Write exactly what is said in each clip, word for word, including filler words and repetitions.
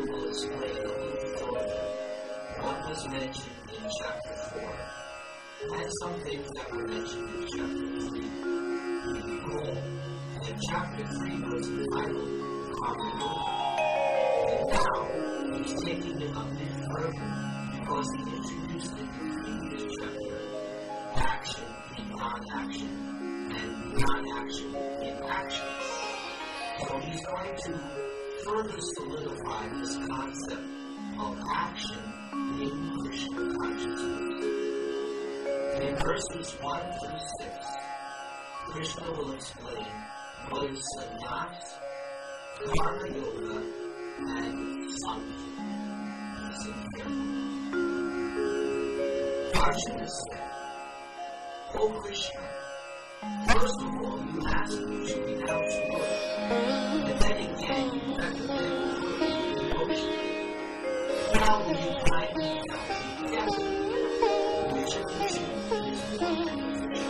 will explain a little further what was mentioned in chapter four, and some things that were mentioned in chapter three. We recall that chapter three was entitled Common Yoga, and now he's taking it a bit further because he introduced in the previous chapter action in non-action and non-action in action. So he's going to further solidify this concept of action in Krishna consciousness. In verses one through six, Krishna will explain what is sannyas, karma yoga, and samkhya. Listen carefully. Arjuna said, O Krishna, first of all you ask me to renounce work, and then again you recommend work with devotion. Now will you kindly tell me carefully which of the two is more beneficial?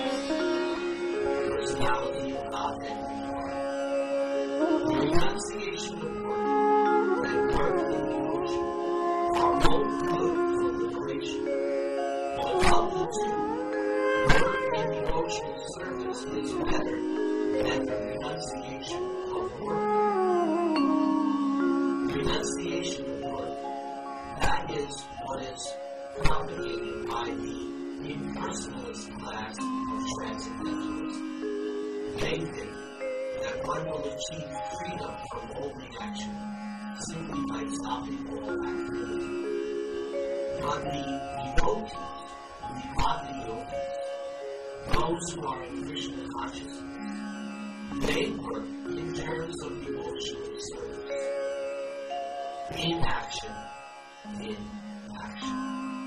Personality of Godhead regard. The renunciation of work and work and devotion are both good for liberation. But of the two, work and devotional service is better than the renunciation of work. Renunciation of work, that is what is propagated by the impersonalist class of transcendentalists. They think that one will achieve freedom from holding action simply by stopping all activity. But the devotees, the bhakti yogis, those who are in Krishna consciousness, they work in terms of devotional service. In action, in action.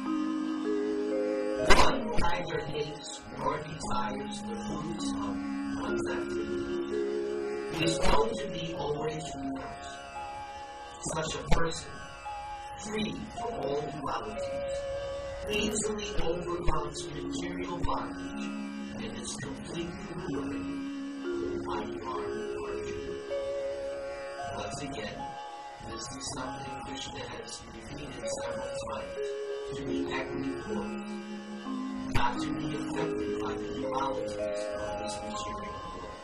One neither hates nor desires the fruits of one's activities. It is known to be always renounced. Such a person, free from all dualities, easily overcomes material bondage and is completely liberated from the mighty arm of Arjuna. Once again, this is something Krishna has repeated several times to be equanimous, not to be affected by the dualities of this material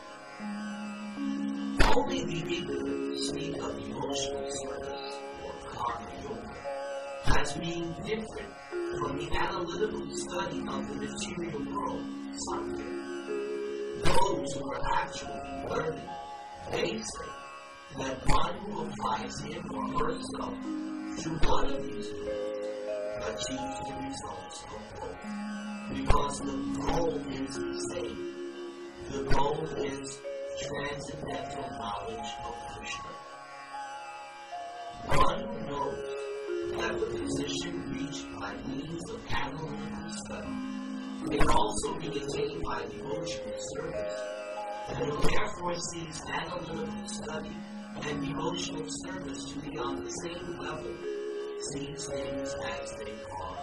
world. Only the ignorant speak of emotional service or karma yoga as being different from the analytical study of the material world, samkhya. Those who are actually learning, they say that one who applies him or herself to one of these goals achieves the results of both. Because the goal is the same. The goal is transcendental knowledge of Krishna. One who knows that the position reached by means of analytical study can also be attained by devotional service, and who therefore sees analytical study and devotional service to be on the same level, sees things as they are.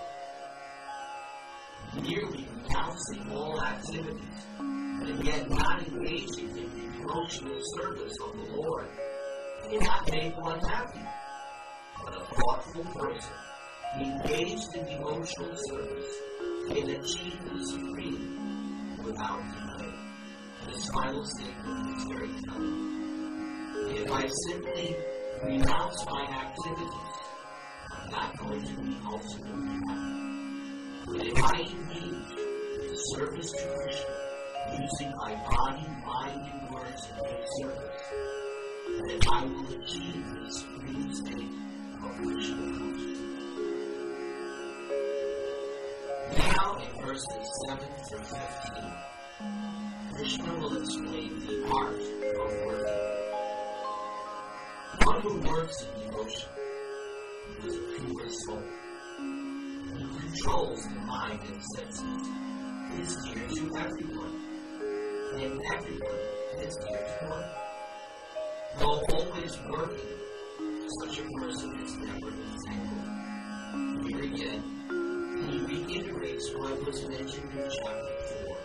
Merely renouncing all activities, and yet not engaging in the devotional service of the Lord, cannot make one happy. But a thoughtful person, engaged in devotional service, can achieve the supreme without delay. This final statement is very telling. If I simply renounce my activities, I'm not going to be ultimately happy. But if I engage in service to Krishna, using my body, mind, and words in good service, then I will achieve the supreme state of Krishna consciousness. Now in verses seven through fifteen, Krishna will explain the art of working. One who works in devotion is a pure soul, who controls the mind and senses, is dear to everyone, and everyone is dear to one. Though always working, such a person is never entangled. Here again, he reiterates what was mentioned in chapter four,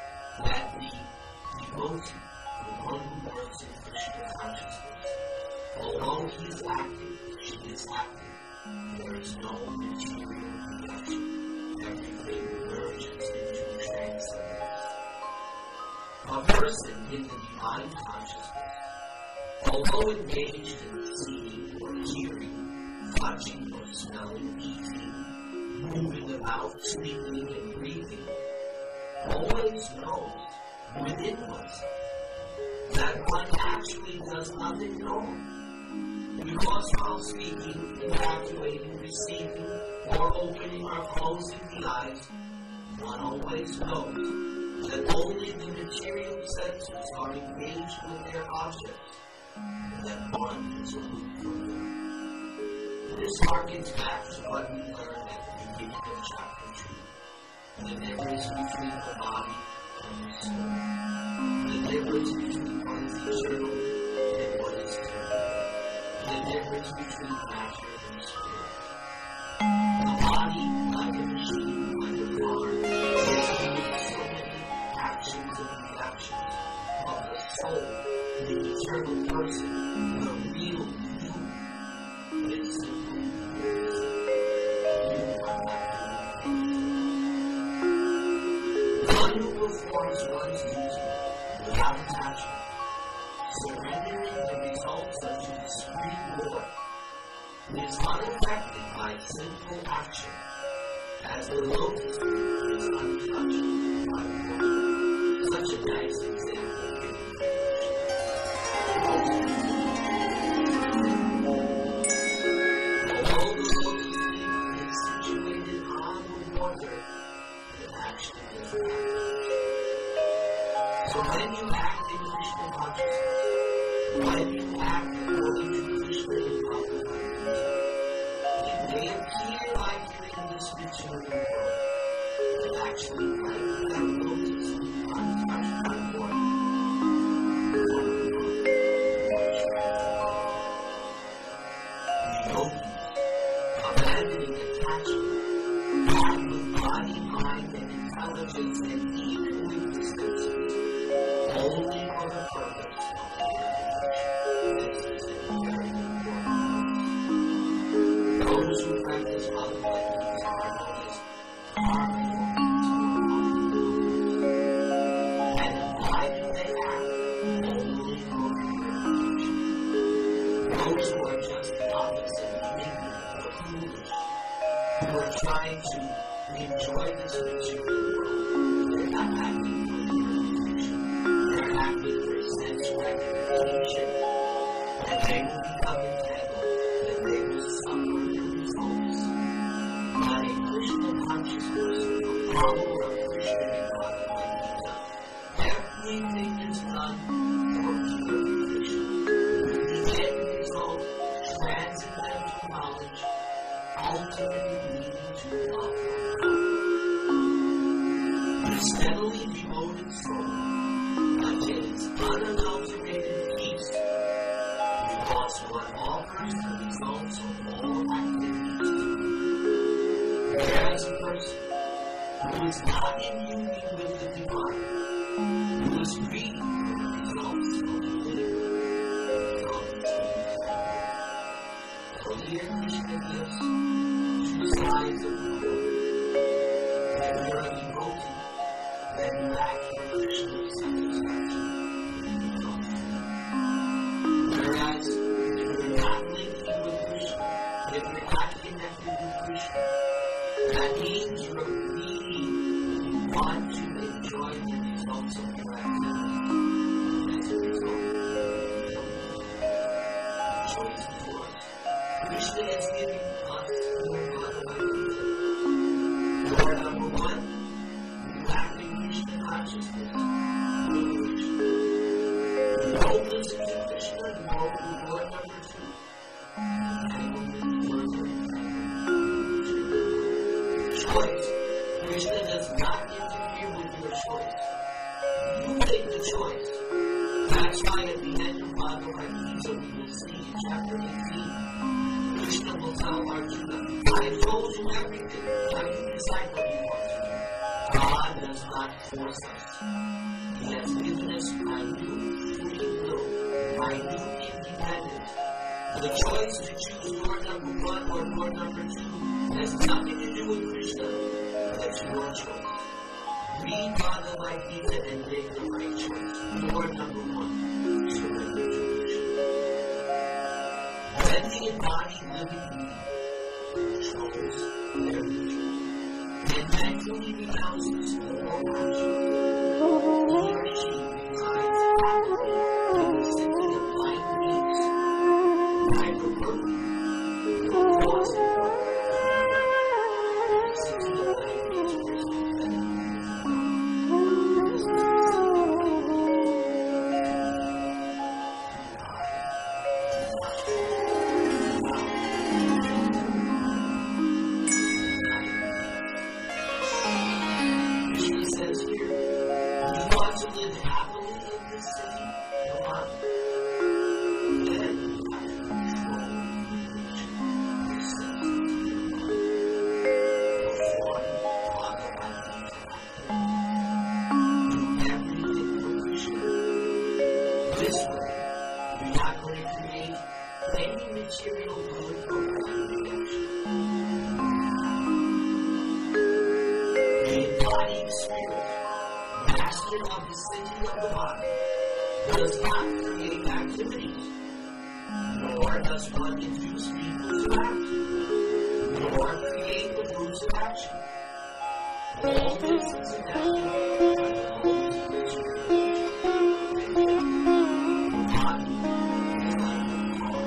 that the devotee, the one who works in Krishna consciousness, Although he is active, she is active. There is no material reaction. Everything merges into transcendence. A person in the divine consciousness, although engaged in seeing or hearing, touching or smelling, eating, moving about, sleeping and breathing, always knows within oneself that one actually does nothing wrong. Because while speaking, evacuating, receiving, or opening or closing the eyes, one always knows that only the material senses are engaged with their objects, and that one is aloof from them. This harkens back to what we learned at the beginning of chapter two. The difference between the body and the soul. The difference between what is eternal and what is temporal. The difference between matter and spirit. The body, like a machine, like a car, is doing so many actions and reactions. But the soul, the eternal person, the real you, is simply yours. You are not doing anything. One who performs one's duty without attachment, surrendering the results of the supreme Lord, is unaffected by sinful action, as the lotus tree is untouched by water. Such a nice example given by although the lotus tree is situated on the water, it actually does not touch. So when you act in Krishna consciousness, when you act according to Krishna in Bhagavad-gita, it may appear like you're in this material world, but actually like that lotus untouched by water. The yogis, abandoning attachment, act with body, mind, and intelligence, and even with the senses, only for the purpose of the realization. This is a very important. Those who practice Bhagavad-gita are known as karma yogis or bhakti yogis. And why do they act? Only for purification. Those who are just the opposite, ignorant or foolish, who are trying to enjoy this material world, they're not acting for purification. They're acting for sense gratification, and they will become entangled, and they will suffer the results. But in Krishna consciousness, the follower of Krishna in Bhagavad-gita, everything is done for purification, with the end result, transcendental knowledge, ultimately leading to love of God. The steadily devoted soul attains unadulterated peace, because one offers the results of all activities to you. Whereas a person who is not in union with the divine, who is greedy for the results of the living, becomes so here Krishna gives two sides of the coin. When you are devotee, then you act for Krishna's satisfaction. Whereas, if you're not linking with Krishna, if you're not connected with Krishna, that means you're greedy. You want to enjoy the results of your activity. As a result, you don't the choice is yours. Krishna is giving us more Bhagavad-gita. Door number one, you act in Krishna consciousness. Don't listen to Krishna, go to door number two. Choice. Krishna does not interfere with your choice. You make the choice. That's why at the end of Bhagavad-gita we will see in chapter eighteen, Krishna will tell Arjuna, I have told you everything. Now you decide what you want to do. God does not force us. He has given us minute free will, minute independence, The choice to choose door number one or door number two has nothing to do with Krishna. That's your choice. Read Bhagavad Gita and make the right choice. Door number one. Surrender to Krishna. When the embodied living being controls their nature and mentally renounces all action, he or she resides happily in the city of blind beings. Neither work nor cause of work. The city of blind beings is pathetic. Does not create activities, nor does one induce people to act, nor create the rules of action. All this is enacted by the Holy Spirit. God is like a car.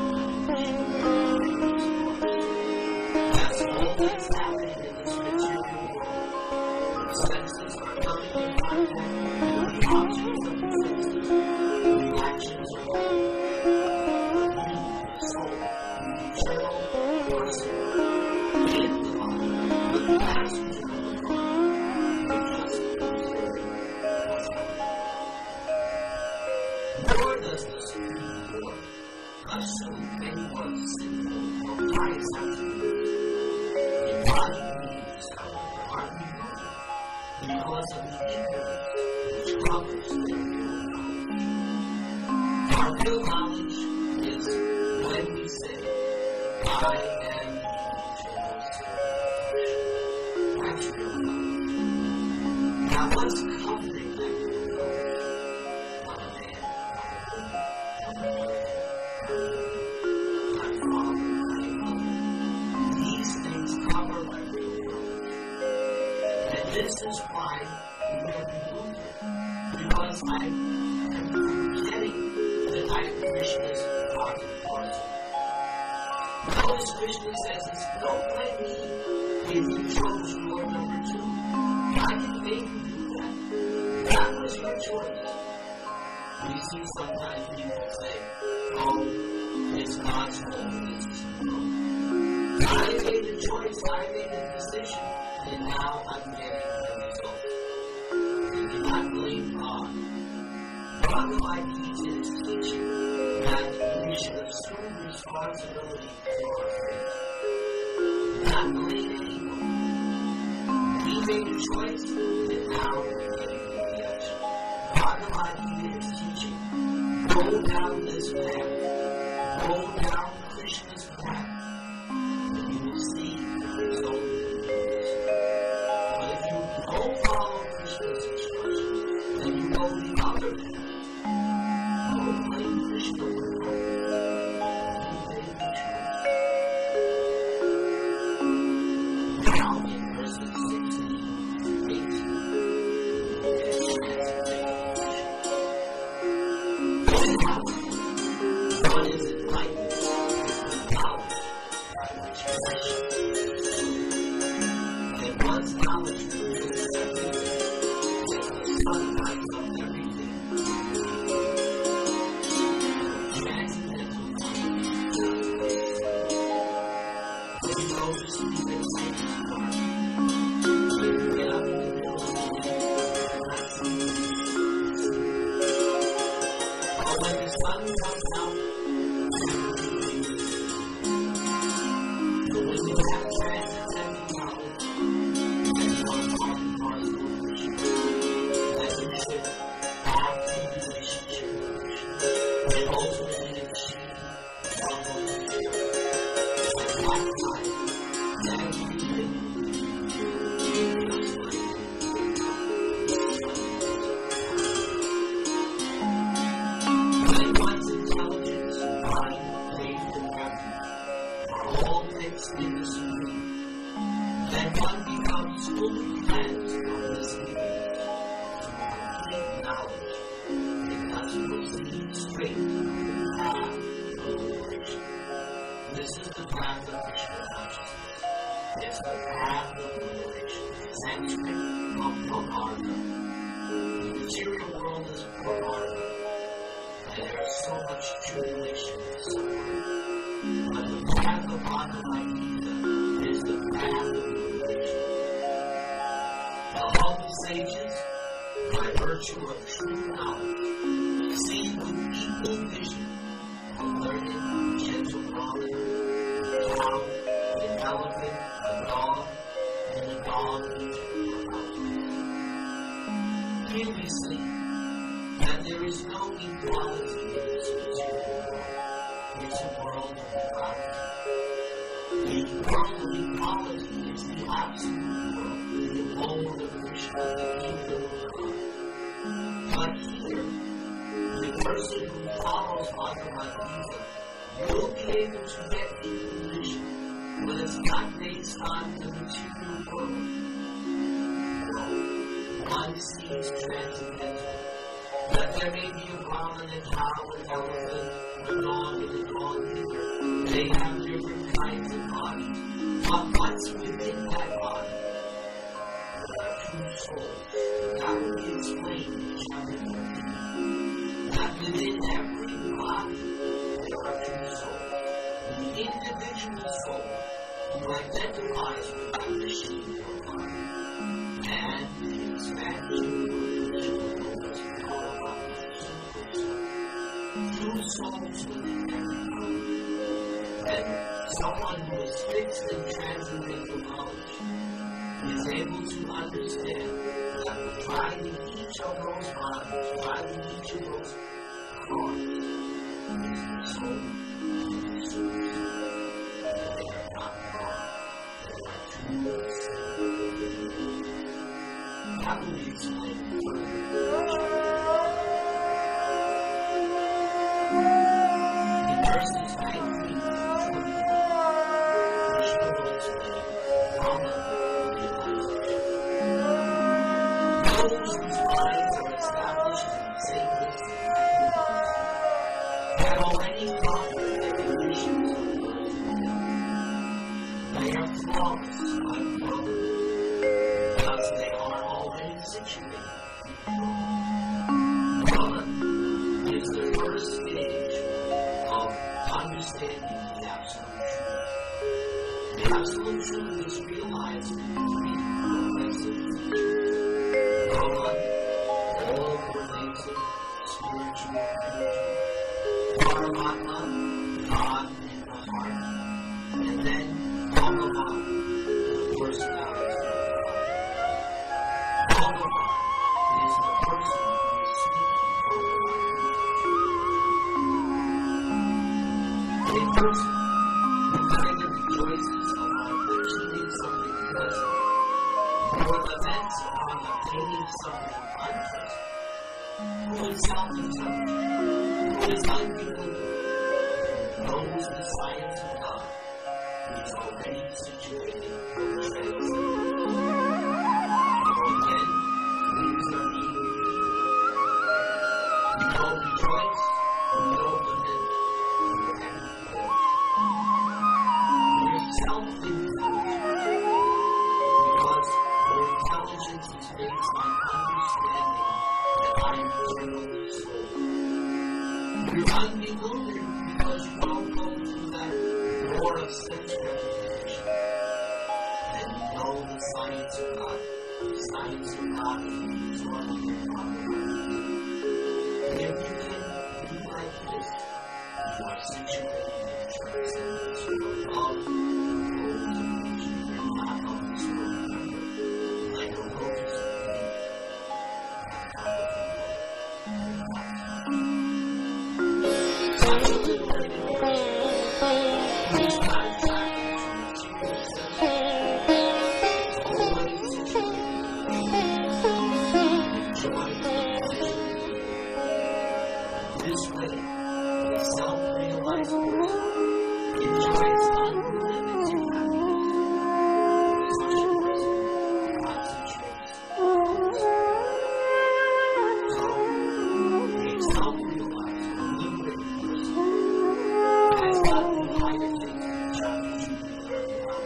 That's all that's happening in this material world. The senses are coming in contact with the objects of the senses. Actions are all. You, soul, eternal person, in the body, the passenger of the car, you just observe what's happening. Nor does the Supreme Court assume anyone's sinful or pious activities. Embodied beings, however, are removed because of the ignorance which covers their real knowledge. Our real knowledge is when we say, I am the eternal self. That's real knowledge. Now what's covering that real knowledge? Not a man, not a woman, not a mother, not a father, not a mother. These things cover my real knowledge. And this is why we are removed it. Because I am forgetting that I am Krishna's body parcel. Notice Krishna says this, don't blame me if you chose door number two. I didn't make you do that. That was your choice. You see, sometimes people say, oh, it's God's fault. It's no. I made a choice, I made a decision, and now I'm getting the result. You cannot blame God. Bhagavad Gita is teaching that we should assume responsibility for our faith. Not blame anyone. We made a choice, and now we're getting the reaction. Bhagavad Gita is teaching, go down this path. Go down Krishna's path. And you will see the result of this. But if you don't follow Krishna's instructions, then you go the other path. Krishna will help you. You made the choice. Now in verses sixteen to eighteen, it's transcendental. One is enlightened with knowledge by which possession is. And one's knowledge reveals everything, as the sun lights up everything. Sun comes out, the window lifetime, everything feels like when one's intelligence, mind, faith, and reverence are all mixed in the supreme, then one becomes fully cleansed from this ignorance to complete knowledge, and thus proceed straight to the path of liberation. This is the path of Krishna consciousness. It's the path of liberation. Sanskrit of Paramartha. The material world is Paramartha, and there is so much tribulation and suffering. But the path of Bhagavad Gita is the path of liberation. Now, all the sages, by virtue of true knowledge, see with equal vision the learned, gentle Brahmana, the cow, the elephant, the dog, and the dog eating the mountains. Here we see that there is no equality in this material world. It's a world of equality. The world of equality is the absolute world, the abode of Krishna, the kingdom of God. But here, the person who follows Bhagavad Gita will be able to get equal vision, but it's not based on the material world. No, one sees transcendental. That there may be a Brahman, a cow, an elephant, a dog, and a dog eater. They have different kinds of bodies. But what's within that body? There are two souls. That will be explained in chapter fourteen. That within every body, there are two souls. The individual soul, who identifies with that machine or body, and the expansion of the two souls within every body. And someone who is fixed in transcendental knowledge is able to understand that driving each of those bodies, driving each of those cars, is the soul and the soul. They are not one. They are two distinct. How will we explain further? Persons angry with Krishna will explain Brahma realization. Those whose minds are established in the same wisdom have already conquered their conditions of birth and death. They are flawless like Brahma, thus they are already situated in Brahma. Brahma is the first stage of understanding the absolute truth. The absolute truth is realized in three progressive features. Brahman, all-pervasive spiritual energy. Paramatma, God in the heart. And then Bhagavan, the personality of God. Bhagavan is the person who is speaking Bhagavad Gita. A person who neither rejoices upon achieving something pleasant, nor laments upon obtaining something unpleasant, who is self-intelligent, who is unbelieving, who knows the science of God, is already situated for the transcendent. For then, things are being revealed. We don't rejoice, we don't lament, because your intelligence is based on understanding that I am eternally soul. You're unbewildered because you don't go through that war of sense gratification. And you know the science of God. The science of God is one of the problems. If you can be like this, you are situated in transcendence of love. Who is not attracted to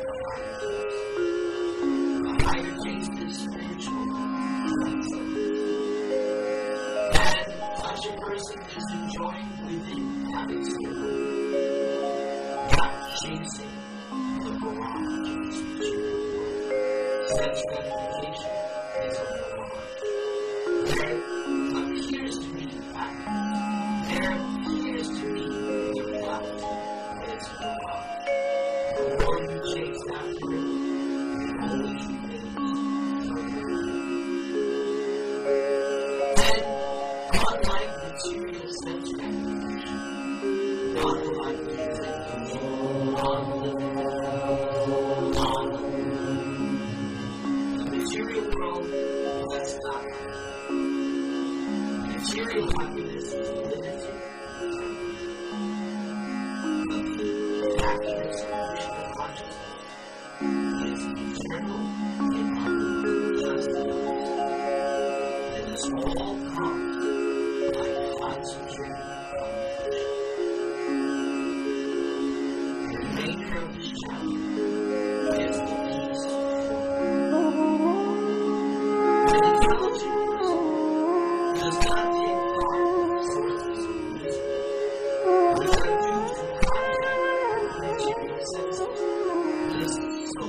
a higher taste. A higher taste is spiritual. And such a person is enjoying within having skill, not chasing the mirage of this material world. Sense gratification is a mirage. There appears to be the fact. There appears to be the reality, but it's a mirage. The more you chase after it, the always remains further. And unlike material sense gratification, unlike music, non-living, non-living, the material world, that's not happiness. Material happiness is limited. But the happiness of Krishna consciousness is eternal and unjustified. And this all comes by concentrating on Krishna. The remainder of this chapter is the peace. An intelligent person does not take part in sources of wisdom, which are due to contact with material senses. This is so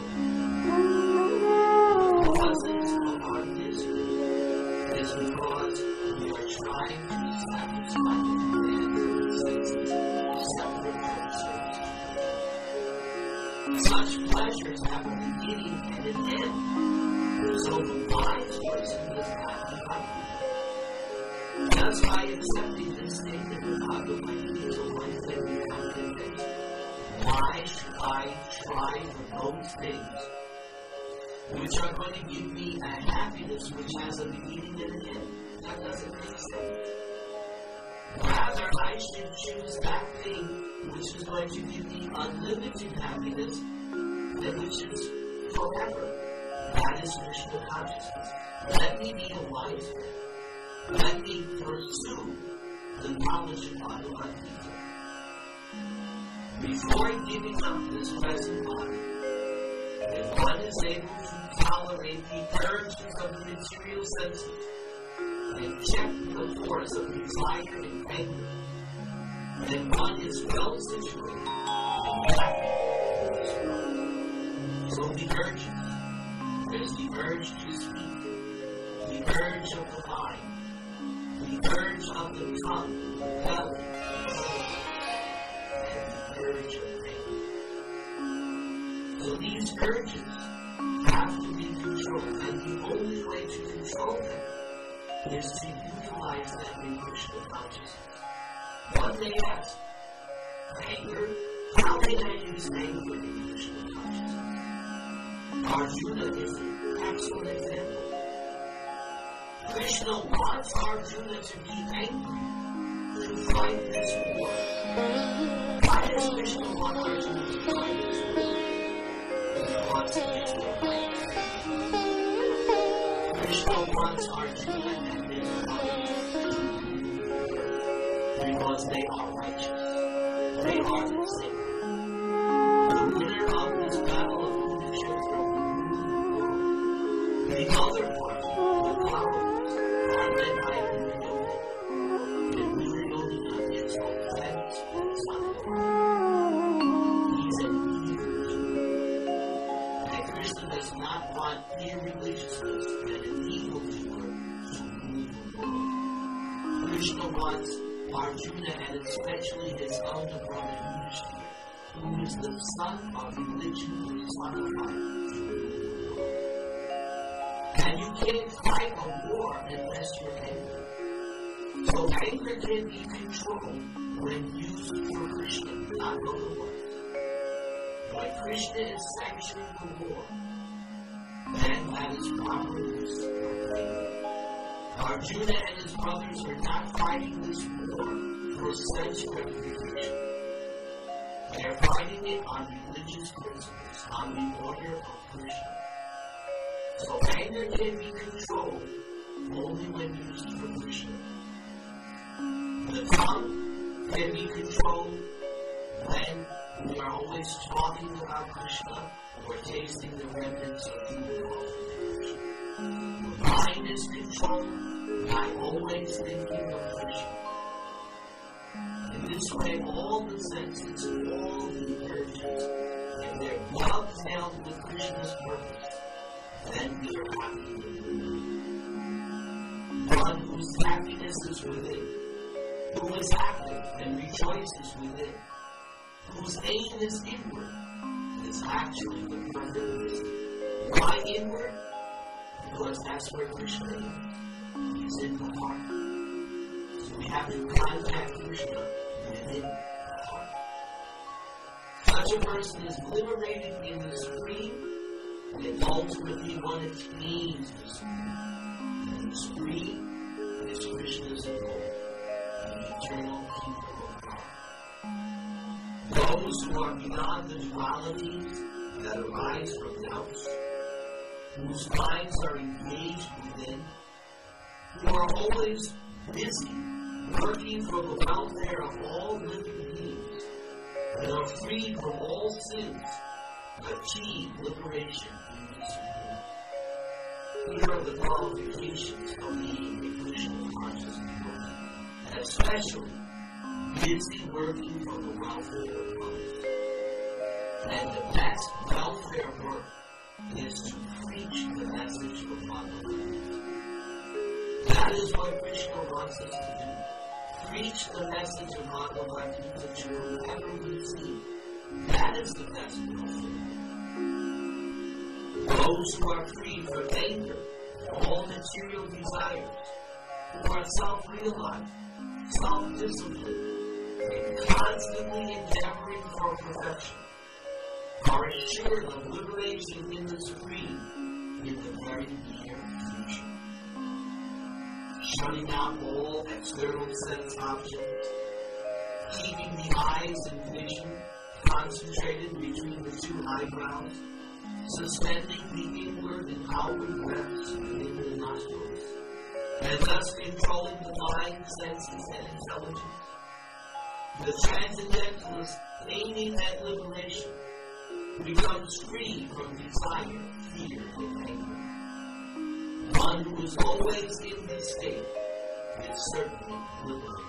important. The causes of our misery is because we are trying to satisfy the demands of the senses separate from service to Krishna. Such pleasures have a beginning and an end. So the wise person does not become just by accepting this statement of Bhagavad Gita, one thing become convinced. Why should I try for those things which are going to give me a happiness which has a beginning and an end? That doesn't make sense. Rather, I should choose that thing which is going to give me unlimited happiness and which is forever. That is Krishna consciousness. Let me be a wise man. Let me pursue the knowledge of Bhagavad Gita. Before giving up this present body, if one is able to tolerate the urges of the material senses and check the force of desire and anger, then one is well situated and happy in this world. So the urges. There's the urge to speak, the urge of the mind, the urge of the tongue, the belly, the soul, and the urge of faith. So these urges have to be controlled, and the only way to control them is to utilize them in Krishna consciousness. One may ask, anger, how can I use anger in Krishna consciousness? Arjuna is an excellent example. Krishna wants Arjuna to be angry to fight this war. Why does Krishna want Arjuna to fight this war? He wants to get the right. Krishna wants Arjuna and his brothers to rule because they are righteous. They are the same. The winner of this battle of Kurukshetra. The other party, the Kauravas, are led by Duryodhana. And Duryodhana is offense to the son of Arjuna. He's an evil king. And Krishna does not want irreligiousness and an evil doer to rule the world. Krishna wants Arjuna and especially his elder brother Yudhishthira, who is the son of religion personified, to rule the world. And you can't fight a war unless you're angry. So anger can be controlled when used for Krishna, not otherwise. When Krishna is sanctioning the war, then that is proper use of anger. Arjuna and his brothers are not fighting this war for sense gratification. They are fighting it on religious principles, on the order of Krishna. So anger can be controlled only when used for Krishna. The tongue can be controlled when We are always talking about Krishna or tasting the remnants of human qualification. The mind is controlled by always thinking of Krishna. In this way, all the senses, all the urges, if they're dovetailed with Krishna's purpose, then we are happy. One whose happiness is within, who is active and rejoices within, whose aim is inward, is actually the perfect wisdom. Why inward? Because that's where Krishna is. He's in the heart. So we have to contact Krishna within the heart. Such a person is liberated in the supreme, and ultimately one attains the supreme. And the supreme is Krishna's goal, the eternal kingdom of God. Those who are beyond the dualities that arise from doubts, whose minds are engaged within, who are always busy working for the welfare of all living beings, and are freed from all sins, achieve liberation in the supreme. Here are the qualifications of being a Krishna conscious devotee, especially busy working for the welfare of others. And the best welfare work is to preach the message of Bhagavad. That is what Krishna wants us to do. Preach the message of Bhagavad Gita to whoever we see. That is the best welfare. Those who are free from anger, all material desires, who are self-realized, self-disciplined, and constantly endeavoring for perfection, are assured of liberation in the supreme in the very near future. Shutting out all external sense objects, keeping the eyes and vision concentrated between the two eyebrows, suspending the inward and outward breaths within the nostrils, and thus controlling the mind, senses, and intelligence. The transcendentalist aiming at liberation becomes free from desire, fear, and anger. One who is always in this state is certainly liberated.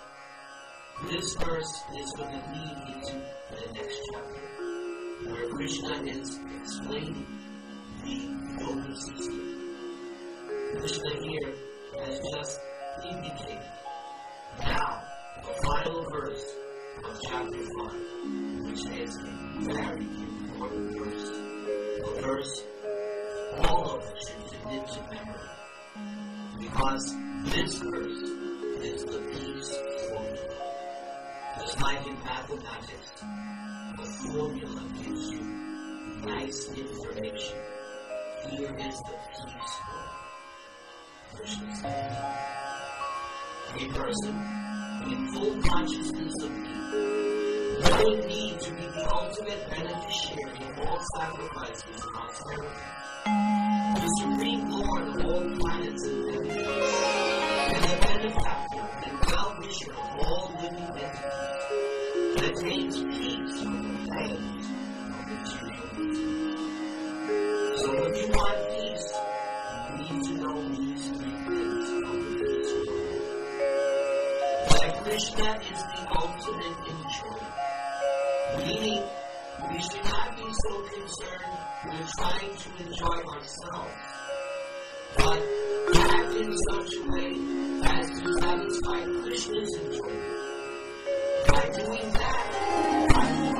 This verse is going to lead into the next chapter, where Krishna is explaining the yoga system. Krishna here has just indicated. Now, the final verse of chapter five, which is a very important verse, a verse all of us should commit to memory, because this verse is the peace formula. Just like in mathematics, the formula gives you nice information. Here is the peace formula. Krishna says, a person in full consciousness of me, knowing me to be the ultimate beneficiary of all sacrifices and austerities, the supreme Lord of all planets and heavens, and the benefactor and well-wisher of all living entities, attains peace from the pains of material needs. So if you want peace, you need to know these three things of the peace world. That Krishna is the ultimate enjoyer, meaning we should not be so concerned with trying to enjoy ourselves, but act in such a way as to satisfy Krishna's enjoyment. By doing that, I will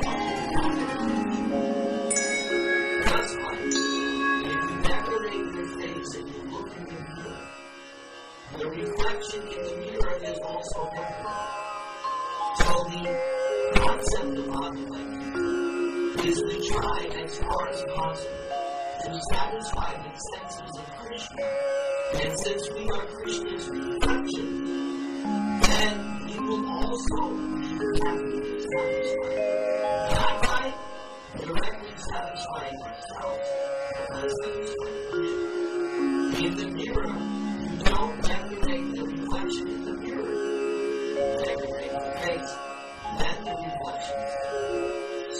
ultimately just like if you decorate your face and you look in the mirror, the reflection in the mirror is also decorated. So the concept of Bhagavad is to try as far as possible to satisfy the senses of Krishna. And since we are Krishna's reflection, then we will also be happy and satisfied. Not by directly satisfying ourselves, but by satisfying Krishna. In the mirror, you don't decorate the reflection in the mirror. You decorate the face, then the reflection is there.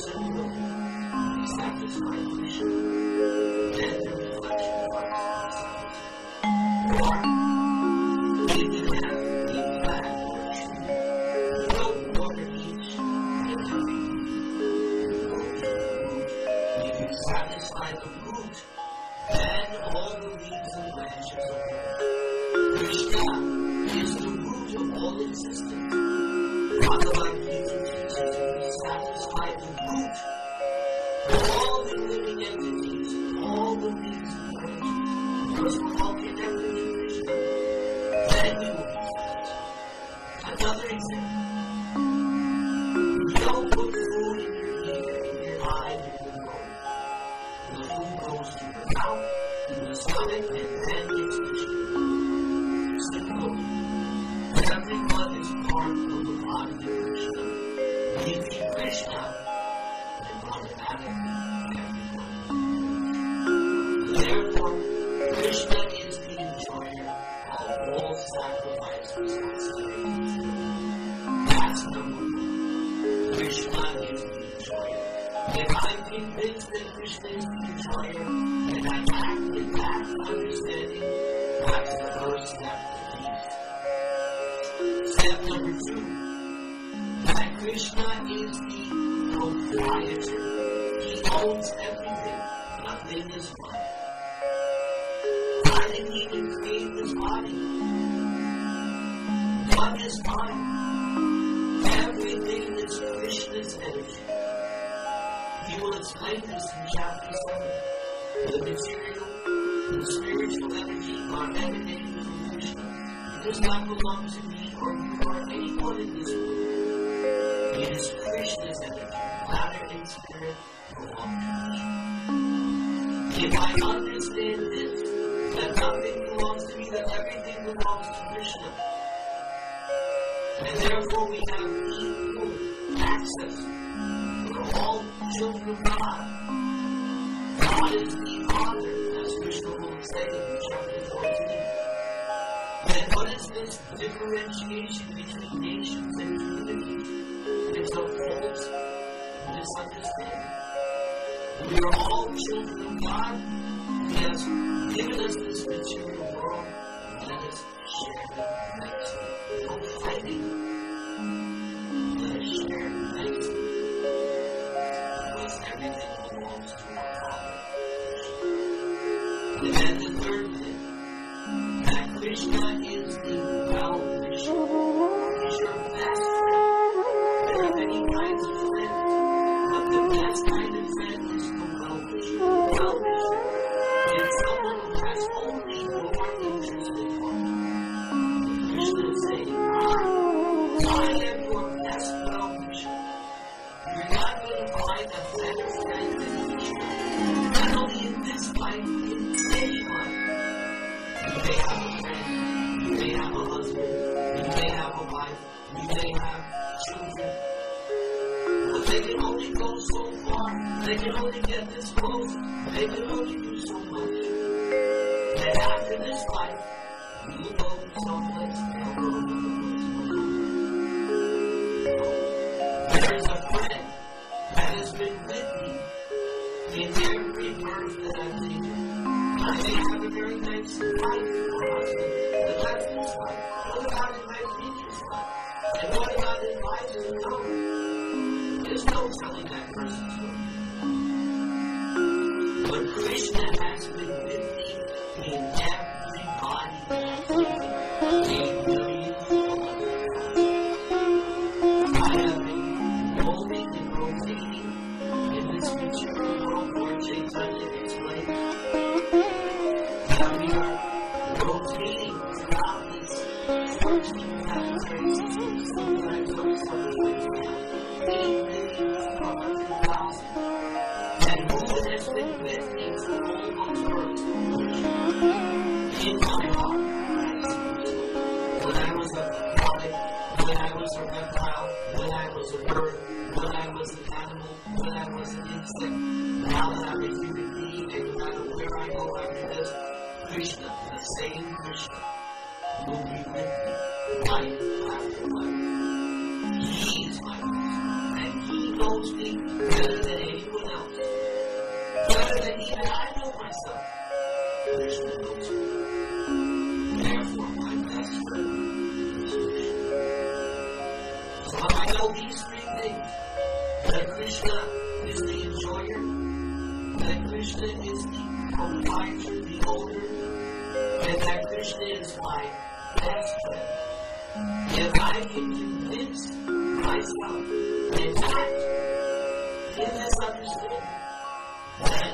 satisfy Krishna and the reflection of ourselves. Or, if you have a plant or a tree, you don't water each and every root. If you satisfy the root, then all the leaves and branches will grow. Krishna is the root of all existence. Bhagavad Gita teaches that we satisfy the root of all the living entities, all the leaves and branches, because we're all connected to Krishna. Then we will be satisfied. Another example. You don't put food in your ear, in your eye, in your nose. The food goes to your mouth, to the stomach, and then gets distributed. Simple. Everyone is part of the body of Krishna. If you be Krishna, then automatically everyone is. Therefore, Krishna is the enjoyer of all sacrifice responsibilities. That's number one. Krishna is the enjoyer. If I'm convinced that Krishna is the enjoyer, and I act with that understanding, that's the first step to peace. Step number two, that Krishna is the proprietor. He owns everything. Nothing is mine. Why did he even create this body? What is mine? Everything is Krishna's energy. He will explain this in chapter seven. The material and spiritual energy are emanating from Krishna. It does not belong to me or you or anyone in this world. It is Krishna's energy. Matter and spirit belong to Krishna. If I understand this, that nothing belongs to me, that everything belongs to Krishna, and therefore we have equal access. We're all children of God. God is the Father, as Krishna will say in chapter fourteen. And what is this differentiation between nations and communities? It's a false misunderstanding. We are all children of God. He has given us this material world. Let us share it nicely. No fighting. Let us share it nicely. Because everything belongs to our Father. And then the third thing, that Krishna is the well-wisher. He's your best friend. There are many kinds of friends, but the best kind of friend is the well-wisher. Well-wisher is someone who has only your interest in heart. Krishna is saying, I, I am your best well-wisher. You're not going to find a better friend than Krishna. Not only in this life, in any life. You may have a friend, you may have a husband, you may have a wife, you may have children. But they can only go so far. They can only get this close. They can only do so much. And after this life, you will go someplace, they'll go another place. There is a friend that has been with me in every birth that I've taken. I may have a very nice wife or husband, but that's this life. What about in my previous life? And what about in lives to come? There's no telling that person's story. But Krishna has been with me in every body that I've taken. Eight million I have been rolling and rotating in this material world where Chaitanya explains that we are rotating throughout this fourteen planetary systems, sometimes up sometimes down, eight million four hundred thousand. And who has been with me for all those births? In my heart, when I was a product, when I was a reptile, when I was a bird, when I was an animal, when I was an insect, now that I'm a human being, and no matter where I go after this, Krishna, the same Krishna, will be with me life after life. He is my Krishna, and He knows me better than anyone else. that even I know myself. Krishna knows me. Therefore, my best friend is Krishna. So I know these three things. That Krishna is the enjoyer. That Krishna is the proprietor, the owner. And that Krishna is my best friend. If I can convince myself and act in this understanding, then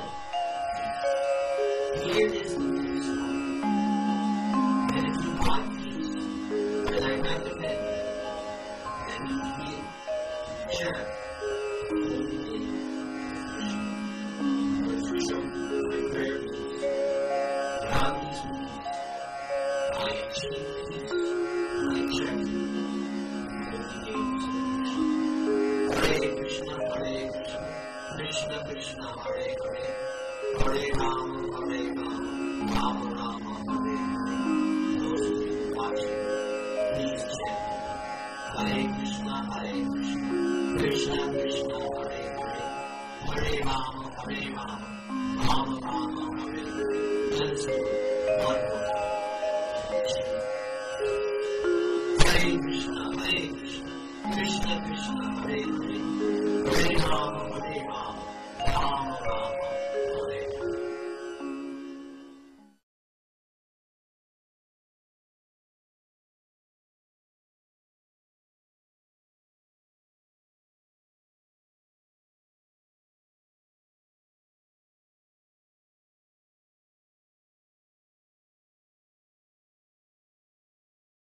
here is the peace one. And if you want peace, then I recommend that you begin to chant the holy name of Krishna. For Krishna, my prayer peace. Without these peace, I achieve peace. I chant the holy names of Krishna. Hare Krishna, Hare Krishna, Krishna Krishna, Hare Hare, Hare Rama, Hare Rama, Rama Rama, Hare Hare. Those of you watching, please chant. Hare Krishna, Hare Krishna, Krishna Krishna, Hare Hare, Hare Rama, Hare Rama, Rama Rama, Hare Hare. Let us do it one more time. Hare Krishna, Hare Krishna, Krishna Krishna, Hare Hare, Hare Rama, Hare Rama,